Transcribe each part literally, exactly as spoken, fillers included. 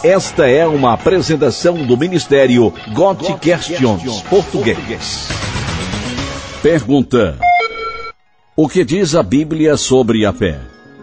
Esta é uma apresentação do Ministério God Questions Português. Pergunta: o que diz a Bíblia sobre a fé?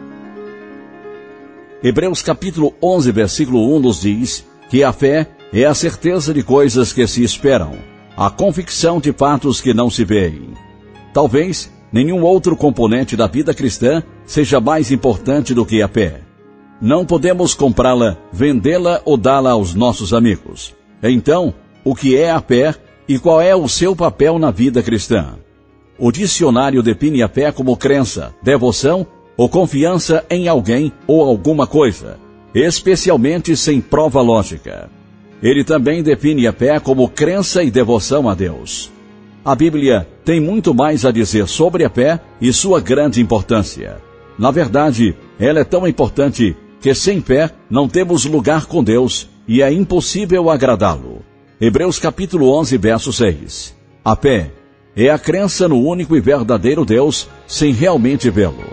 Hebreus capítulo onze, versículo um nos diz que a fé é a certeza de coisas que se esperam, a convicção de fatos que não se veem. Talvez nenhum outro componente da vida cristã seja mais importante do que a fé. Não podemos comprá-la, vendê-la ou dá-la aos nossos amigos. Então, o que é a fé e qual é o seu papel na vida cristã? O dicionário define a fé como crença, devoção ou confiança em alguém ou alguma coisa, especialmente sem prova lógica. Ele também define a fé como crença e devoção a Deus. A Bíblia tem muito mais a dizer sobre a fé e sua grande importância. Na verdade, ela é tão importante que sem fé não temos lugar com Deus e é impossível agradá-lo. Hebreus capítulo onze, verso seis. A fé é a crença no único e verdadeiro Deus sem realmente vê-lo.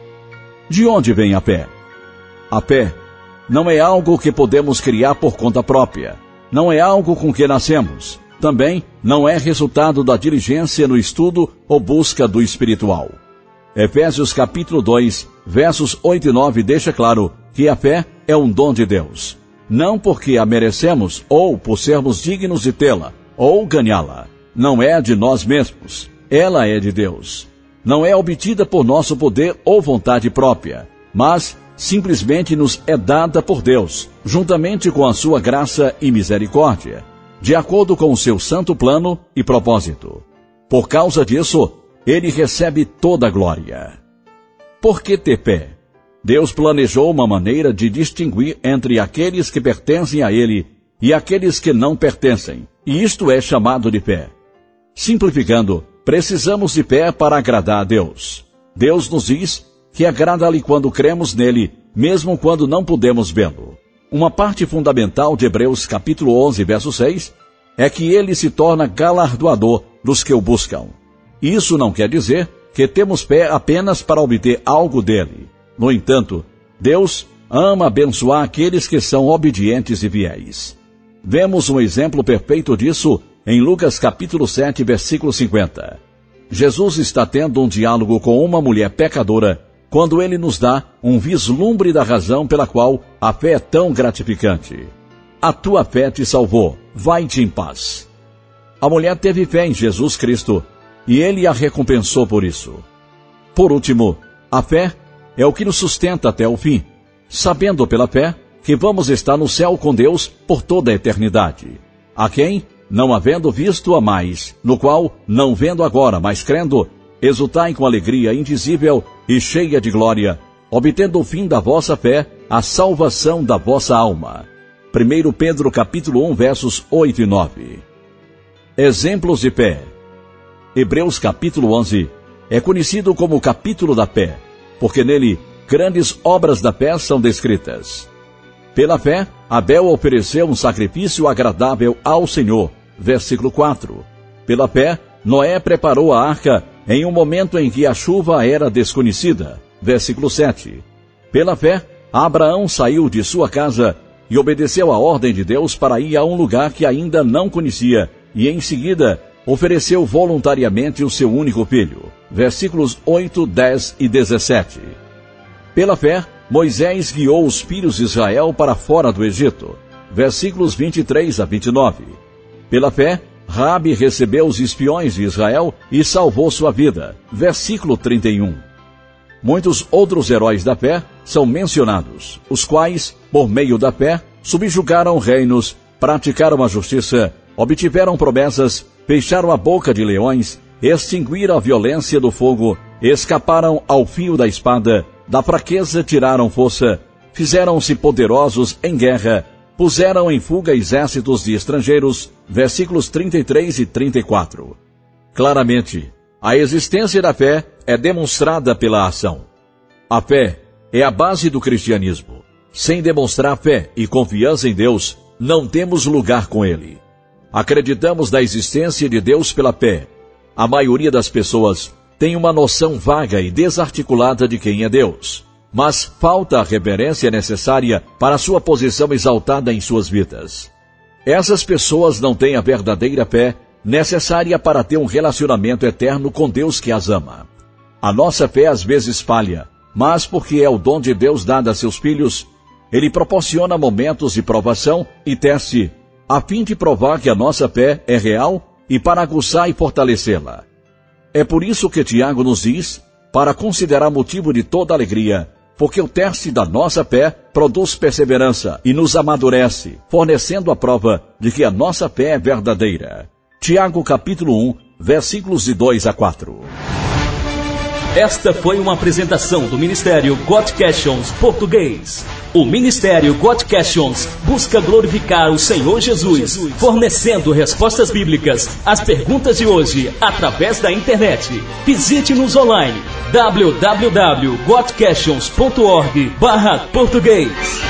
De onde vem a fé? A fé não é algo que podemos criar por conta própria. Não é algo com que nascemos. Também não é resultado da diligência no estudo ou busca do espiritual. Efésios capítulo dois, versos oito e nove deixa claro que a fé é um dom de Deus. Não porque a merecemos ou por sermos dignos de tê-la ou ganhá-la. Não é de nós mesmos. Ela é de Deus. Não é obtida por nosso poder ou vontade própria, mas simplesmente nos é dada por Deus, juntamente com a sua graça e misericórdia, de acordo com o seu santo plano e propósito. Por causa disso, ele recebe toda a glória. Por que ter fé? Deus planejou uma maneira de distinguir entre aqueles que pertencem a ele e aqueles que não pertencem, e isto é chamado de fé. Simplificando, precisamos de fé para agradar a Deus. Deus nos diz que agrada-lhe quando cremos nele, mesmo quando não podemos vê-lo. Uma parte fundamental de Hebreus capítulo onze, verso seis, é que ele se torna galardoador dos que o buscam. Isso não quer dizer que temos fé apenas para obter algo dele. No entanto, Deus ama abençoar aqueles que são obedientes e fiéis. Vemos um exemplo perfeito disso em Lucas capítulo sete, versículo cinquenta. Jesus está tendo um diálogo com uma mulher pecadora quando ele nos dá um vislumbre da razão pela qual a fé é tão gratificante. A tua fé te salvou, vai-te em paz. A mulher teve fé em Jesus Cristo e ele a recompensou por isso. Por último, a fé é o que nos sustenta até o fim, sabendo pela fé que vamos estar no céu com Deus por toda a eternidade. A quem, não havendo visto a mais, no qual, não vendo agora, mas crendo, exultai com alegria indizível e cheia de glória, obtendo o fim da vossa fé, a salvação da vossa alma. primeiro Pedro capítulo um, versos oito e nove. Exemplos de fé. Hebreus capítulo onze é conhecido como o capítulo da fé, porque nele grandes obras da fé são descritas. Pela fé, Abel ofereceu um sacrifício agradável ao Senhor, versículo quatro. Pela fé, Noé preparou a arca em um momento em que a chuva era desconhecida, versículo sete. Pela fé, Abraão saiu de sua casa e obedeceu à ordem de Deus para ir a um lugar que ainda não conhecia, e em seguida ofereceu voluntariamente o seu único filho, versículos oito, dez e dezessete. Pela fé, Moisés guiou os filhos de Israel para fora do Egito, versículos vinte e três a vinte e nove. Pela fé, Raabe recebeu os espiões de Israel e salvou sua vida, versículo trinta e um. Muitos outros heróis da fé são mencionados, os quais, por meio da fé, subjugaram reinos, praticaram a justiça, obtiveram promessas, fecharam a boca de leões, extinguiram a violência do fogo, escaparam ao fio da espada, da fraqueza tiraram força, fizeram-se poderosos em guerra, puseram em fuga exércitos de estrangeiros, versículos trinta e três e trinta e quatro. Claramente, a existência da fé é demonstrada pela ação. A fé é a base do cristianismo. Sem demonstrar fé e confiança em Deus, não temos lugar com Ele. Acreditamos na existência de Deus pela fé. A maioria das pessoas tem uma noção vaga e desarticulada de quem é Deus. mas falta a reverência necessária para sua posição exaltada em suas vidas. Essas pessoas não têm a verdadeira fé necessária para ter um relacionamento eterno com Deus que as ama. A nossa fé às vezes falha, mas porque é o dom de Deus dado a seus filhos, Ele proporciona momentos de provação e teste, a fim de provar que a nossa fé é real e para aguçar e fortalecê-la. É por isso que Tiago nos diz, para considerar motivo de toda alegria, porque o teste da nossa fé produz perseverança e nos amadurece, fornecendo a prova de que a nossa fé é verdadeira. Tiago capítulo um, versículos de dois a quatro. Esta foi uma apresentação do Ministério God Questions Português. O Ministério God Questions busca glorificar o Senhor Jesus, fornecendo respostas bíblicas às perguntas de hoje através da internet. Visite-nos online w w w ponto god questions ponto org barra português.